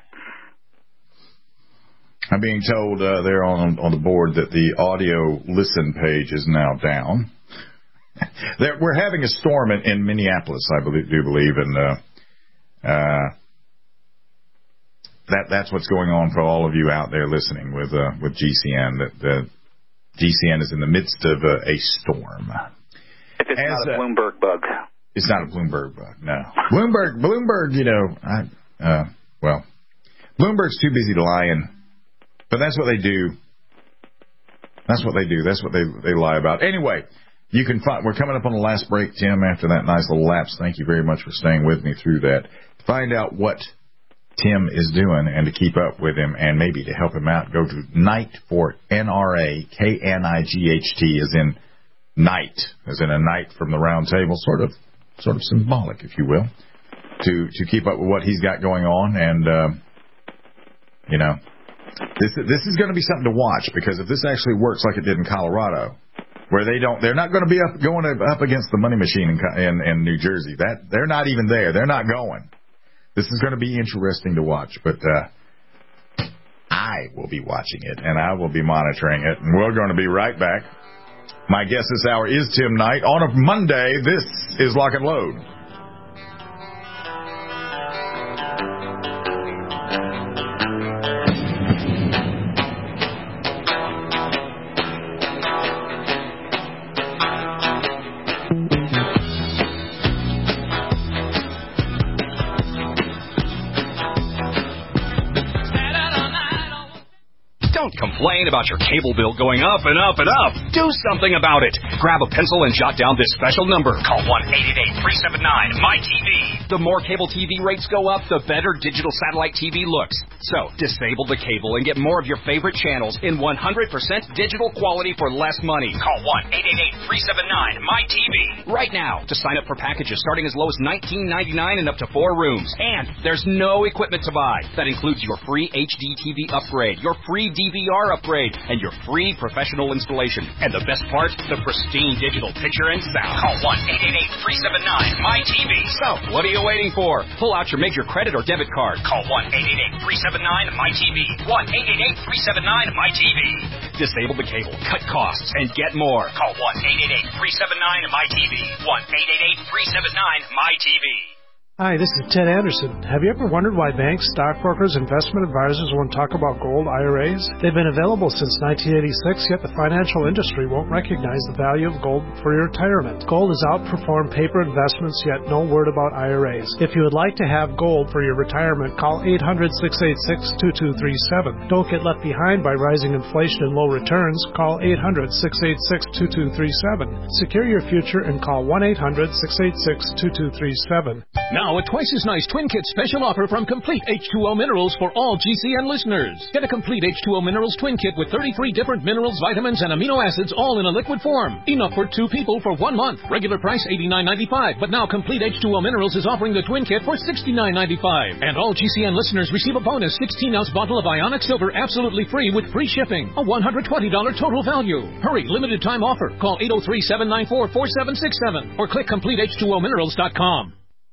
C: I'm being told uh, there on on the board that the audio listen page is now down. There, we're having a storm in, in Minneapolis, I believe, do believe, and uh, uh, that that's what's going on for all of you out there listening with uh, with G C N. That the G C N is in the midst of uh, a storm.
D: If it's
C: As
D: not a
C: a,
D: Bloomberg bug.
C: It's not a Bloomberg bug, no. Bloomberg, Bloomberg, you know, I, uh, well, Bloomberg's too busy lying. But that's what they do. That's what they do. That's what they they lie about. Anyway, you can find. We're coming up on the last break, Tim. After that nice little lapse, thank you very much for staying with me through that. To find out what Tim is doing and to keep up with him and maybe to help him out, go to Knight for N R A K N I G H T, as in knight, as in a knight from the round table, sort of sort of symbolic, if you will, to to keep up with what he's got going on and uh, you know. This this is going to be something to watch, because if this actually works like it did in Colorado, where they don't, they're not going to be up going up against the money machine in, in, in New Jersey. That they're not even there. They're not going. This is going to be interesting to watch, but uh, I will be watching it and I will be monitoring it, and we're going to be right back. My guest this hour is Tim Knight. On a Monday, this is Lock and Load.
N: Complain about your cable bill going up and up and up. Do something about it. Grab a pencil and jot down this special number. Call one eight eight eight, three seven nine, M Y T V. The more cable T V rates go up, the better digital satellite T V looks. So, disable the cable and get more of your favorite channels in one hundred percent digital quality for less money. Call one eight eight eight, three seven nine, M Y T V right now to sign up for packages starting as low as nineteen ninety-nine and up to four rooms. And there's no equipment to buy. That includes your free H D T V upgrade, your free D V R upgrade, and your free professional installation. And the best part, the pristine digital picture and sound. Call one eight eight eight, three seven nine, M Y T V. So, what are you waiting for? Pull out your major credit or debit card. Call one eight eight eight, three seven nine, M Y T V. one eight eight eight, three seven nine, M Y T V. Disable the cable, cut costs, and get more. Call one eight eight eight, three seven nine, M Y T V. one eight eight eight, three seven nine, M Y T V.
P: Hi, this is Ted Anderson. Have you ever wondered why banks, stockbrokers, investment advisors won't talk about gold I R As? They've been available since nineteen eighty-six, yet the financial industry won't recognize the value of gold for your retirement. Gold has outperformed paper investments, yet no word about I R As. If you would like to have gold for your retirement, call eight hundred, six eight six, two two three seven. Don't get left behind by rising inflation and low returns. Call eight hundred, six eight six, two two three seven. Secure your future and call one eight hundred, six eight six, two two three seven.
M: Now a twice as nice Twin Kit special offer from Complete H two O Minerals for all G C N listeners. Get a Complete H two O Minerals Twin Kit with thirty-three different minerals, vitamins, and amino acids all in a liquid form. Enough for two people for one month. Regular price eighty-nine ninety-five, but now Complete H two O Minerals is offering the Twin Kit for sixty-nine ninety-five. And all G C N listeners receive a bonus sixteen ounce bottle of Ionic Silver absolutely free with free shipping. A one hundred twenty dollars total value. Hurry, limited time offer. Call eight oh three, seven nine four, four seven six seven or click complete H two O minerals dot com.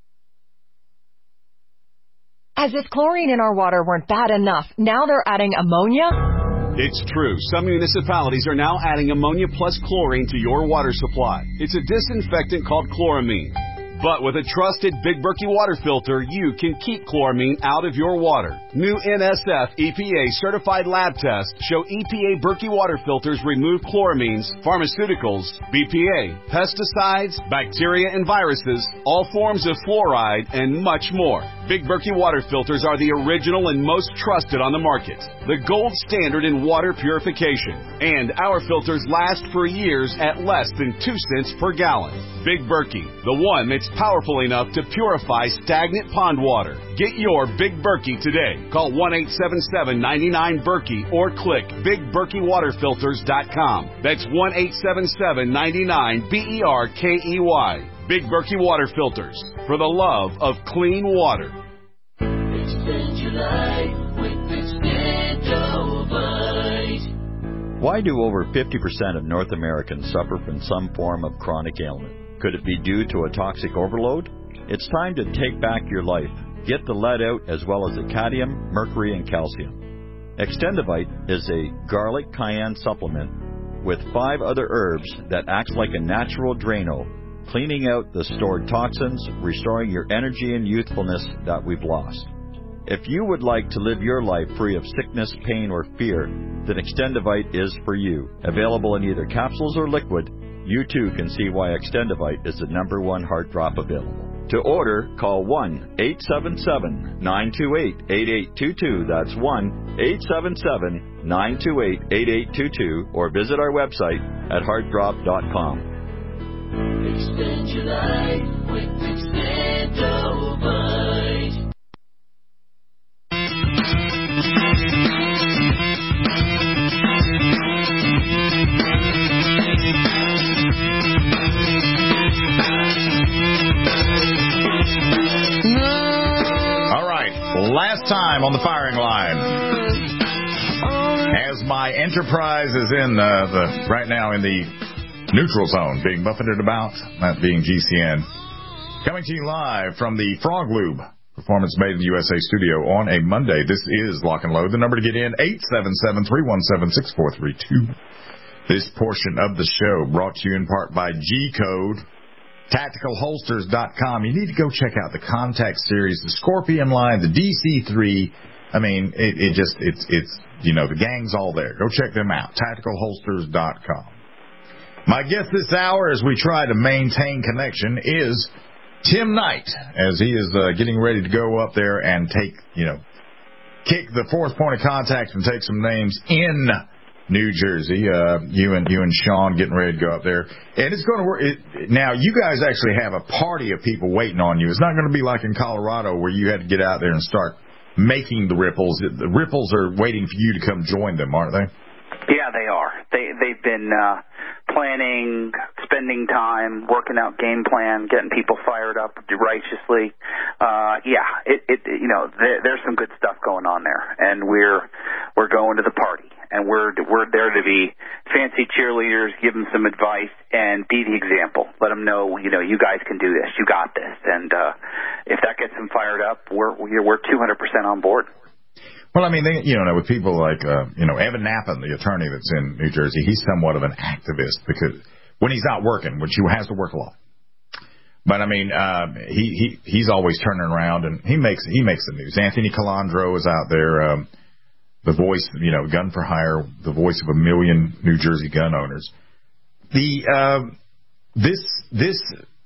Q: As if chlorine in our water weren't bad enough, now they're adding ammonia?
R: It's true. Some municipalities are now adding ammonia plus chlorine to your water supply. It's a disinfectant called chloramine. But with a trusted Big Berkey water filter, you can keep chloramine out of your water. New N S F E P A certified lab tests show E P A Berkey water filters remove chloramines, pharmaceuticals, B P A, pesticides, bacteria and viruses, all forms of fluoride, and much more. Big Berkey water filters are the original and most trusted on the market. The gold standard in water purification. And our filters last for years at less than two cents per gallon. Big Berkey, the one that's powerful enough to purify stagnant pond water. Get your Big Berkey today. Call one eight seven seven, nine nine, Berkey or click big berkey water filters dot com. That's one eight seven seven, nine nine, B E R K E Y. Big Berkey Water Filters, for the love of clean water.
O: Extend your life with Extendovite.
S: Why do over fifty percent of North Americans suffer from some form of chronic ailment? Could it be due to a toxic overload? It's time to take back your life. Get the lead out as well as the cadmium, mercury, and calcium. Extendovite is a garlic cayenne supplement with five other herbs that acts like a natural Drano, cleaning out the stored toxins, restoring your energy and youthfulness that we've lost. If you would like to live your life free of sickness, pain, or fear, then Extendovite is for you. Available in either capsules or liquid, you too can see why Extendovite is the number one heart drop available. To order, call one eight seven seven, nine two eight, eight eight two two. That's one eight seven seven, nine two eight, eight eight two two, or visit our website at heart drop dot com.
O: Extend your life with Extendovite.
C: All right, last time on the firing line. As my Enterprise is in uh, the right now in the neutral zone, being buffeted about, that being G C N. Coming to you live from the Frog Lube Performance Made in the U S A studio on a Monday. This is Lock and Load. The number to get in, eight seven seven, three one seven, six four three two. This portion of the show brought to you in part by G-Code, tactical holsters dot com. You need to go check out the Contact series, the Scorpion line, the D C three. I mean, it, it just, it's, it's, you know, the gang's all there. Go check them out, tactical holsters dot com. My guest this hour, as we try to maintain connection, is Tim Knight, as he is uh, getting ready to go up there and take, you know, kick the fourth point of contact and take some names in New Jersey. Uh, you and you and Sean getting ready to go up there, and it's going to work. It, now, you guys actually have a party of people waiting on you. It's not going to be like in Colorado where you had to get out there and start making the ripples. The ripples are waiting for you to come join them, aren't they?
D: Yeah, they are. They they've been uh, planning, spending time, working out game plan, getting people fired up righteously. Uh, yeah, it, it you know there, there's some good stuff going on there, and we're we're going to the party, and we're we're there to be fancy cheerleaders, give them some advice, and be the example. Let them know, you know, you guys can do this, you got this, and uh, if that gets them fired up, we're we're two hundred percent on board.
C: Well, I mean, they, you know, with people like, uh, you know, Evan Nappen, the attorney that's in New Jersey, he's somewhat of an activist because when he's not working, which he has to work a lot. But I mean, uh, he, he, he's always turning around and he makes, he makes the news. Anthony Calandro is out there, um, the voice, you know, gun for hire, the voice of a million New Jersey gun owners. The, uh, this, this,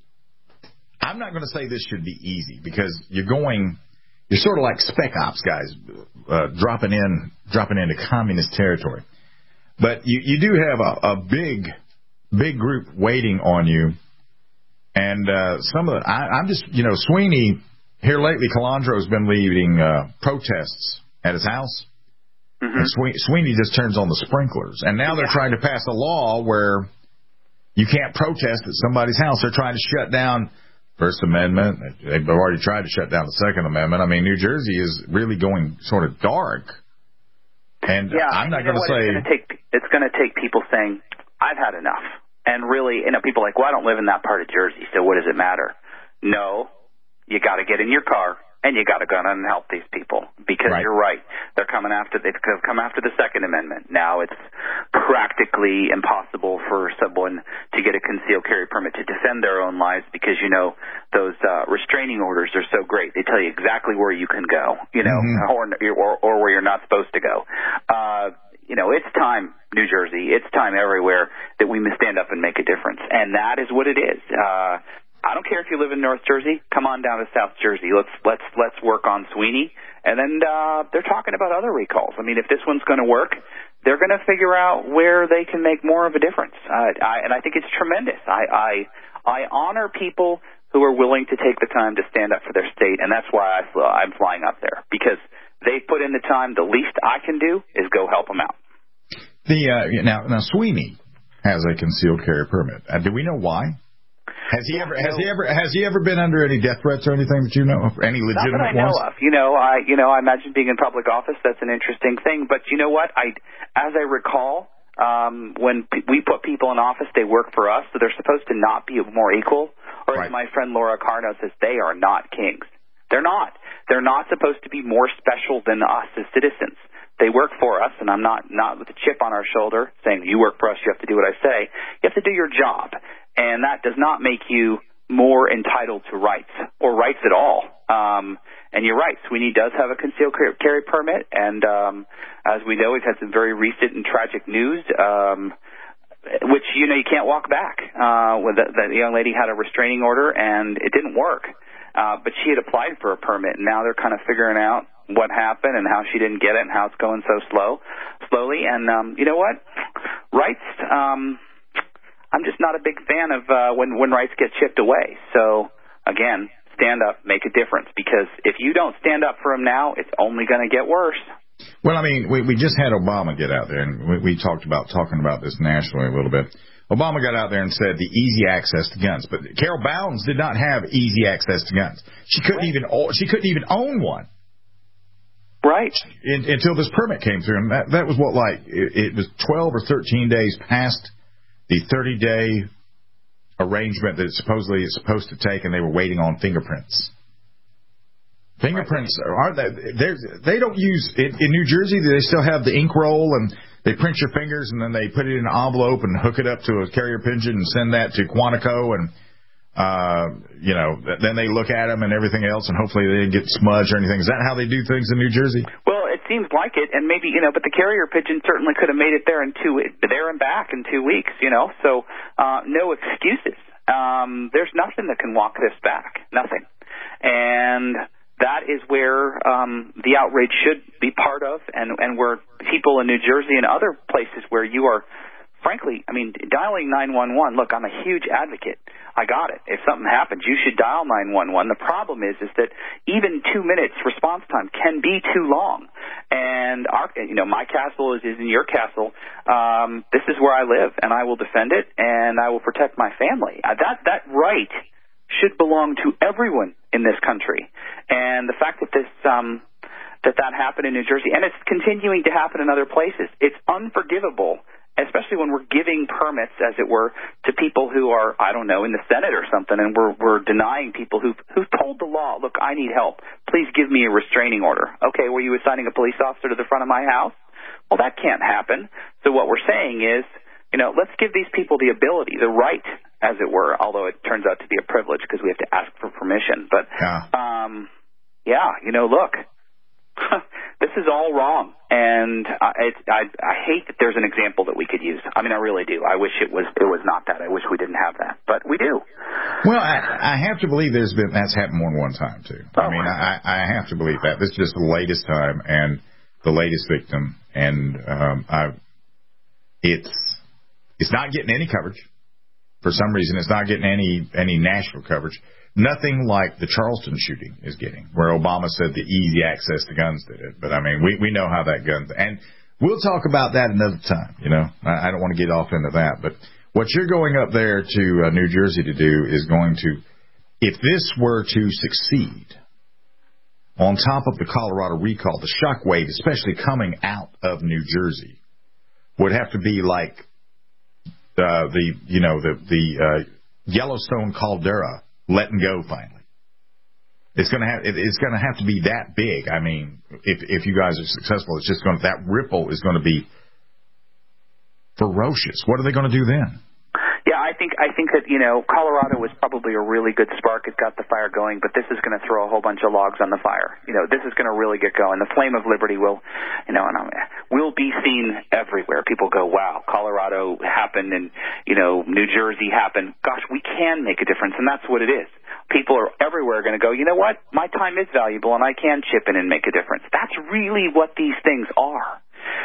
C: I'm not going to say this should be easy because you're going, you're sort of like spec ops guys, uh, dropping in, dropping into communist territory. But you, you do have a, a big, big group waiting on you. And, uh, some of the, I, I'm just, you know, Sweeney, here lately, Calandro's been leading, uh, protests at his house. Mm-hmm. And Sweeney, Sweeney just turns on the sprinklers. And now they're yeah. trying to pass a law where you can't protest at somebody's house. They're trying to shut down First Amendment. They've already tried to shut down the Second Amendment. I mean, New Jersey is really going sort of dark. And
D: yeah,
C: I'm not
D: going
C: to say...
D: It's going to take, it's going to take people saying, I've had enough. And really, you know, people are like, well, I don't live in that part of Jersey, so what does it matter? No, you got to get in your car, and you got to go out and help these people. Because right. you're right. They're coming after, they've come after the Second Amendment. Now it's practically impossible for someone to get a concealed carry permit to defend their own lives because, you know, those uh, restraining orders are so great. They tell you exactly where you can go, you know, mm-hmm. or, or or where you're not supposed to go. Uh, you know, it's time, New Jersey, it's time everywhere that we stand up and make a difference. And that is what it is. Uh, I don't care if you live in North Jersey. Come on down to South Jersey. Let's let's let's work on Sweeney. And then uh, they're talking about other recalls. I mean, if this one's going to work, they're going to figure out where they can make more of a difference. Uh, I, and I think it's tremendous. I, I I honor people who are willing to take the time to stand up for their state, and that's why I fl- I'm flying up there, because they put in the time. The least I can do is go help them out.
C: The uh, now, now Sweeney has a concealed carry permit. Uh, do we know why? Has he ever has he ever has he ever been under any death threats or anything that you know of? Any legitimate
D: Not that I know
C: ones?
D: of. You know, I you know I imagine being in public office, that's an interesting thing. But you know what? I as I recall, um, when p- we put people in office, they work for us, so they're supposed to not be more equal. Or as my friend Laura Carno says, they are not kings. They're not. They're not supposed to be more special than us as citizens. They work for us, and I'm not not with a chip on our shoulder saying you work for us, you have to do what I say. You have to do your job. And that does not make you more entitled to rights or rights at all. Um, and you're right, Sweeney does have a concealed carry permit. And um, as we know, we've had some very recent and tragic news, um, which, you know, you can't walk back. Uh, with the, the young lady had a restraining order, and it didn't work. Uh, but she had applied for a permit, and now they're kind of figuring out what happened and how she didn't get it and how it's going so slow, slowly. And um, you know what? Rights... Um, I'm just not a big fan of uh, when, when rights get chipped away. So, again, stand up, make a difference. Because if you don't stand up for them now, it's only going to get worse.
C: Well, I mean, we, we just had Obama get out there, and we, we talked about talking about this nationally a little bit. Obama got out there and said the easy access to guns. But Carol Bowens did not have easy access to guns. She couldn't right. even she couldn't even own one.
D: Right.
C: In, until this permit came through. And that, that was what, like, it, it was twelve or thirteen days past the thirty-day arrangement that it supposedly is supposed to take, and they were waiting on fingerprints. Fingerprints aren't that they don't use in, in New Jersey. They still have the ink roll, and they print your fingers, and then they put it in an envelope and hook it up to a carrier pigeon and send that to Quantico, and uh, you know, then they look at them and everything else, and hopefully they didn't get smudged or anything. Is that how they do things in New Jersey?
D: Well, it seems like it, and maybe, you know, but the carrier pigeon certainly could have made it there in two, there and back in two weeks, you know. So uh, no excuses. Um, there's nothing that can walk this back, nothing, and that is where um, the outrage should be part of, and and where people in New Jersey and other places where you are, frankly, I mean, dialing nine one one. Look, I'm a huge advocate. I got it. If something happens, you should dial nine one one. The problem is, is that even two minutes response time can be too long. And our, you know, my castle is, is in your castle. Um, this is where I live, and I will defend it, and I will protect my family. Uh, that that right should belong to everyone in this country. And the fact that this um, that that happened in New Jersey, and it's continuing to happen in other places, it's unforgivable. Especially when we're giving permits, as it were, to people who are, I don't know, in the Senate or something, and we're we're denying people who've, who've told the law, look, I need help. Please give me a restraining order. Okay, were you assigning a police officer to the front of my house? Well, that can't happen. So what we're saying is, you know, let's give these people the ability, the right, as it were, although it turns out to be a privilege because we have to ask for permission. But, yeah, um, yeah you know, look. This is all wrong, and I, it, I, I hate that there's an example that we could use. I mean, I really do. I wish it was it was not that. I wish we didn't have that, but we do.
C: Well, I, I have to believe there's been that's happened more than one time too. Oh, I mean, I, I have to believe that this is just the latest time and the latest victim, and um, I, it's it's not getting any coverage for some reason. It's not getting any any national coverage. Nothing like the Charleston shooting is getting, where Obama said the easy access to guns did it. But, I mean, we, we know how that gun... And we'll talk about that another time, you know. I, I don't want to get off into that. But what you're going up there to uh, New Jersey to do is going to... If this were to succeed, on top of the Colorado recall, the shockwave, especially coming out of New Jersey, would have to be like uh, the, you know, the, the uh, Yellowstone caldera letting go finally. It's gonna have it's gonna have to be that big. I mean, if if you guys are successful, it's just going that ripple is going to be ferocious. What are they going to do then?
D: Yeah, I think I think that, you know, Colorado was probably a really good spark. It got the fire going, but this is going to throw a whole bunch of logs on the fire. You know, this is going to really get going. The flame of liberty will, you know, and will be seen everywhere. People go, wow, Colorado happened, and, you know, New Jersey happened. Gosh, we can make a difference, and that's what it is. People are everywhere going to go, you know what, my time is valuable, and I can chip in and make a difference. That's really what these things are.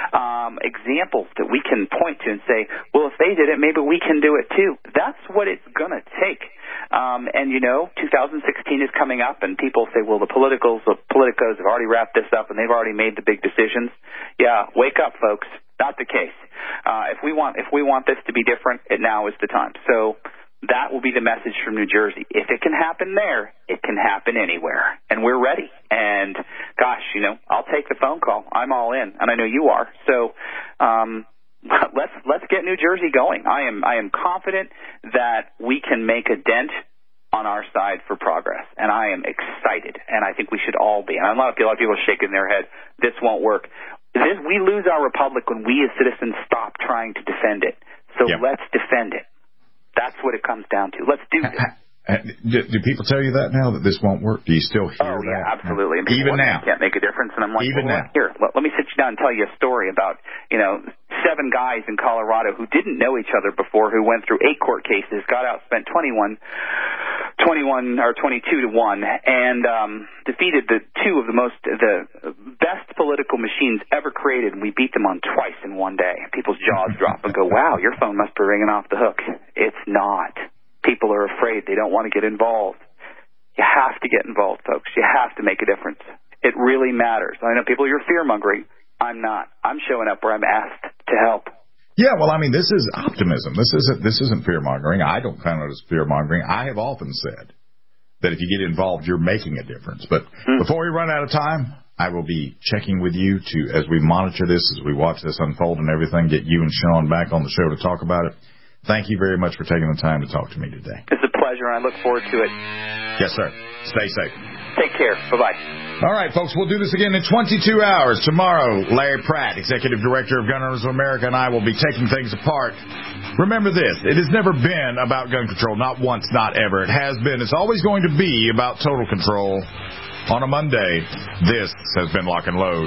D: um, examples that we can point to and say, well, if they did it, maybe we can do it too. That's what it's going to take. Um, and, you know, two thousand sixteen is coming up, and people say, well, the politicals, the politicos have already wrapped this up, and they've already made the big decisions. Yeah, wake up, folks. Not the case. Uh, if we want if we want this to be different, it now is the time. So that will be the message from New Jersey. If it can happen there, it can happen anywhere. And we're ready. And, gosh, you know, I'll take the phone call. I'm all in, and I know you are. So um, let's let's get New Jersey going. I am I am confident that we can make a dent on our side for progress, and I am excited, and I think we should all be. And a lot of people, a lot of people are shaking their head. This won't work. This, we lose our republic when we as citizens stop trying to defend it. So yep. Let's defend it. That's what it comes down to. Let's do this.
C: Do, do people tell you that now, that this won't work? Do you still hear
D: oh,
C: that?
D: Oh, yeah, absolutely. And
C: Even now.
D: Can't make a difference. And I'm like,
C: Even
D: well,
C: now.
D: Here, let, let me sit you down and tell you a story about, you know, seven guys in Colorado who didn't know each other before, who went through eight court cases, got out, spent twenty-one, twenty-one or twenty-two to one, and um, defeated the two of the most, the best political machines ever created, and we beat them on twice in one day. People's jaws drop and go, wow, your phone must be ringing off the hook. It's not. People are afraid. They don't want to get involved. You have to get involved, folks. You have to make a difference. It really matters. I know people, you're fear-mongering. I'm not. I'm showing up where I'm asked to help.
C: Yeah, well, I mean, this is optimism. This isn't this isn't fear-mongering. I don't count it as fear-mongering. I have often said that if you get involved, you're making a difference. But mm. before we run out of time, I will be checking with you to as we monitor this, as we watch this unfold and everything, get you and Sean back on the show to talk about it. Thank you very much for taking the time to talk to me today.
D: It's a pleasure, and I look forward to it.
C: Yes, sir. Stay safe.
D: Take care. Bye-bye.
C: All right, folks, we'll do this again in twenty-two hours. Tomorrow, Larry Pratt, Executive Director of Gun Owners of America, and I will be taking things apart. Remember this, it has never been about gun control, not once, not ever. It has been. It's always going to be about total control. On a Monday, this has been Lock and Load.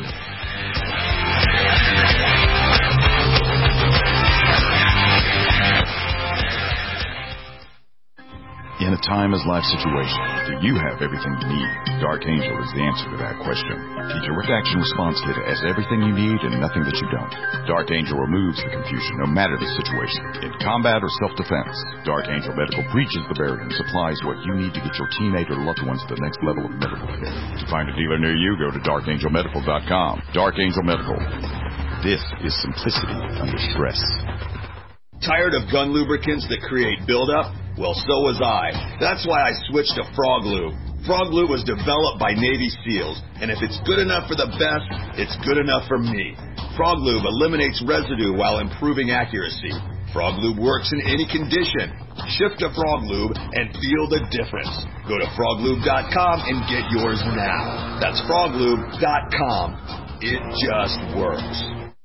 L: In a time as life situation, do you have everything you need? Dark Angel is the answer to that question. The Direct Action Response Kit has everything you need and nothing that you don't. Dark Angel removes the confusion no matter the situation. In combat or self-defense, Dark Angel Medical breaches the barrier and supplies what you need to get your teammate or loved ones to the next level of medical care. To find a dealer near you, go to dark angel medical dot com. Dark Angel Medical. This is simplicity under stress.
E: Tired of gun lubricants that create buildup? Well, so was I. That's why I switched to Frog Lube. Frog Lube was developed by Navy SEALs, and if it's good enough for the best, it's good enough for me. Frog Lube eliminates residue while improving accuracy. Frog Lube works in any condition. Shift to Frog Lube and feel the difference. Go to frog lube dot com and get yours now. That's frog lube dot com. It just works.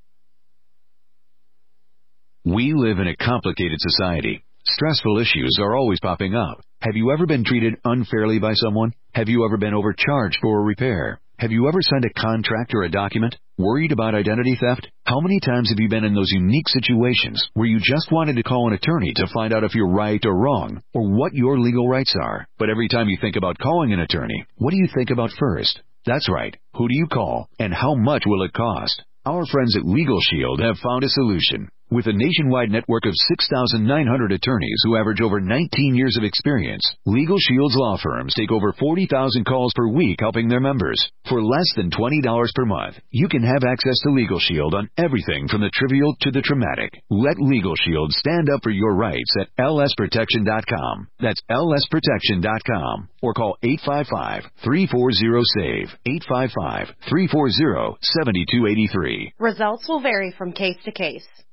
T: We live in a complicated society. Stressful issues are always popping up. Have you ever been treated unfairly by someone? Have you ever been overcharged for a repair? Have you ever signed a contract or a document? Worried about identity theft? How many times have you been in those unique situations where you just wanted to call an attorney to find out if you're right or wrong, or what your legal rights are? But every time you think about calling an attorney, what do you think about first? That's right. Who do you call, and how much will it cost? Our friends at Legal Shield have found a solution. With a nationwide network of six thousand nine hundred attorneys who average over nineteen years of experience, Legal Shield's law firms take over forty thousand calls per week helping their members. For less than twenty dollars per month, you can have access to Legal Shield on everything from the trivial to the traumatic. Let Legal Shield stand up for your rights at L S protection dot com. That's L S protection dot com. Or call eight five five, three four zero, S A V E, eight five five, three four zero, seven two eight three.
U: Results will vary from case to case.